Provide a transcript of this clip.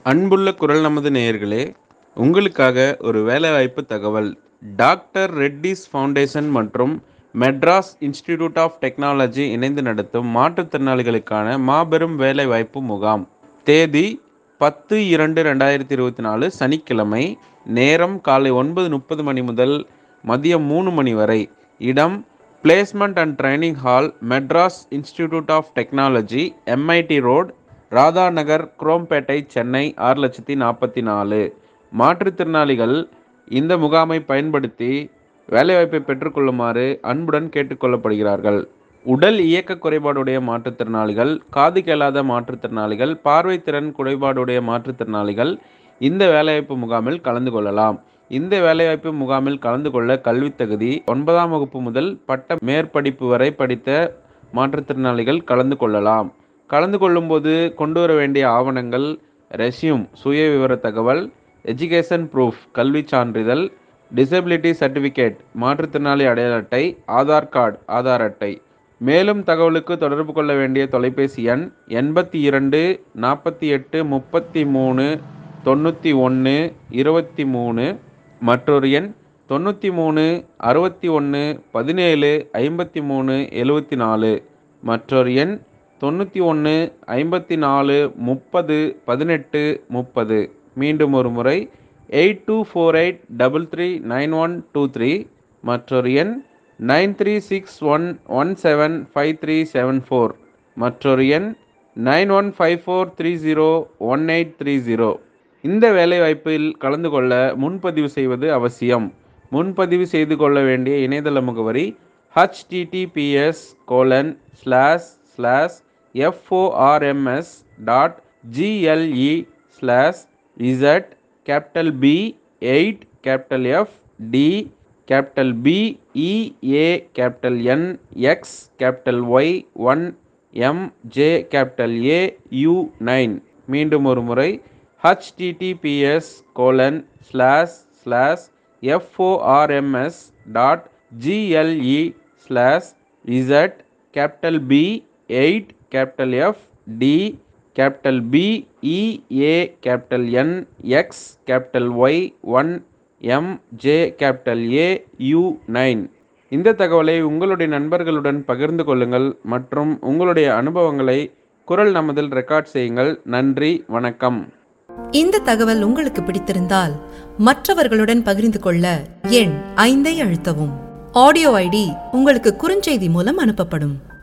அன்புள்ள குரல் நமது நேயர்களே, உங்களுக்காக ஒரு வேலைவாய்ப்பு தகவல். டாக்டர் ரெட்டிஸ் ஃபவுண்டேஷன் மற்றும் மெட்ராஸ் இன்ஸ்டிடியூட் ஆஃப் டெக்னாலஜி இணைந்து நடத்தும் மாற்றுத்திறனாளிகளுக்கான மாபெரும் வேலைவாய்ப்பு முகாம். தேதி 10/2/2024 சனிக்கிழமை. நேரம் காலை 9:30 மணி முதல் மதியம் 3 மணி வரை. இடம் placement and training hall, Madras institute of technology, MIT road, Radha Nagar, Chromepet, Chennai 6,40,044. மாற்றுத்திறனாளிகள் இந்த முகாமை பயன்படுத்தி வேலைவாய்ப்பை பெற்றுக்கொள்ளுமாறு அன்புடன் கேட்டுக்கொள்ளப்படுகிறார்கள். உடல் இயக்க குறைபாடுடைய மாற்றுத்திறனாளிகள், காது கேளாத மாற்றுத்திறனாளிகள், பார்வைத்திறன் குறைபாடுடைய மாற்றுத்திறனாளிகள் இந்த வேலைவாய்ப்பு முகாமில் கலந்து கொள்ளலாம். இந்த வேலைவாய்ப்பு முகாமில் கலந்து கொள்ள கல்வித் தகுதி 9ஆம் வகுப்பு முதல் பட்ட மேற்படிப்பு வரை படித்த மாற்றுத்திறனாளிகள் கலந்து கொள்ளலாம். கலந்து கொள்ளும்போது கொண்டு வர வேண்டிய ஆவணங்கள்: ரெஸ்யூம் சுய விவர தகவல், எஜுகேஷன் ப்ரூஃப் கல்வி சான்றிதழ், டிசபிலிட்டி சர்டிஃபிகேட் மாற்றுத்திறனாளி அடையாள அட்டை, ஆதார் கார்டு ஆதார் அட்டை. மேலும் தகவலுக்கு தொடர்பு கொள்ள வேண்டிய தொலைபேசி எண் 82 48 33 91 23. மற்றொரு எண் 93 61 17 53 74. மற்றொரு எண் 91 54 30 18 30. மீண்டும் ஒரு முறை 8248339123. மற்றொரு எண் 9361175374. மற்றொரு எண் 9154301830. இந்த வேலைவாய்ப்பில் கலந்து கொள்ள முன்பதிவு செய்வது அவசியம். முன்பதிவு செய்து கொள்ள வேண்டிய இணையதள முகவரி https://FORMS.GLE/BEATY1MJAU9. மீண்டும் ஒரு முறை https://FORMS.GLE/BEATY1MJAU9. இந்த தகவலை உங்களுடைய நண்பர்களுடன் பகிர்ந்து கொள்ளுங்கள் மற்றும் உங்களுடைய அனுபவங்களை குரல் நமதில் ரெக்கார்ட் செய்யுங்கள். நன்றி, வணக்கம். இந்த தகவல் உங்களுக்கு பிடித்திருந்தால் மற்றவர்களுடன் பகிர்ந்து கொள்ள எண் 5ஐ அழுத்தவும். ஆடியோ ஐடி உங்களுக்கு குறுஞ்செய்தி மூலம் அனுப்பப்படும்.